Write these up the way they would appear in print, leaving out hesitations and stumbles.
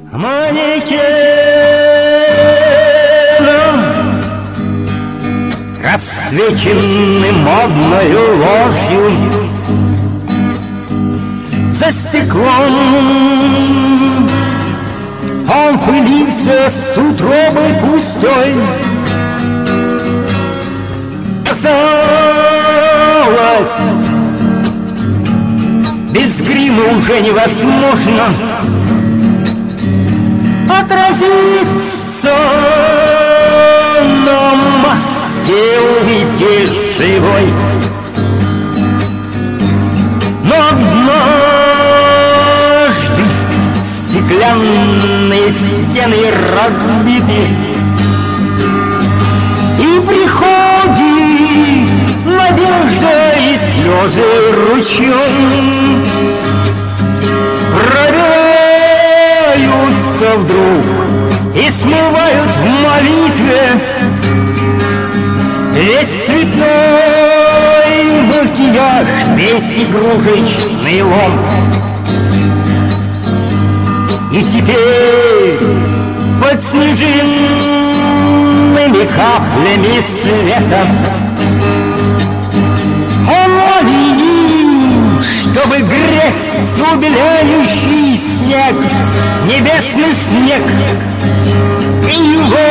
манекеном, рассвеченным модною ложью. За стеклом он пылился с утробой пустой. Казалось, без грима уже невозможно отразиться на маске улыбки живой. Но однажды стеклянные стены разбиты, и приходит надежда, и слезы ручьем пробиваются вдруг и смывают в молитве весь цветной макияж, весь игрушечный лом. И теперь под снежными каплями света он молил, чтобы грязь, убеляющий снег, небесный снег, и его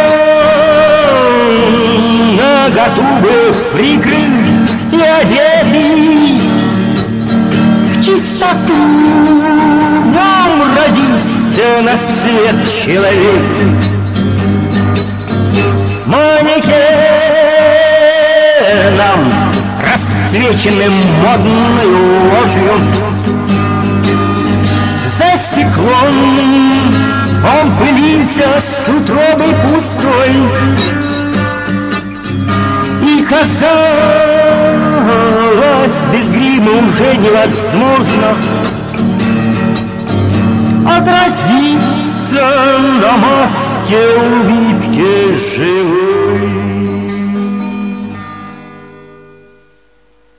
наготу бы прикрыл и одетый в чистоту нам родился на свет человек. Манекеном, рассвеченным модною ложью, за стеклом он пылился с утробой пустой. И казалось, без грима уже невозможно отразиться на маске улыбки живой.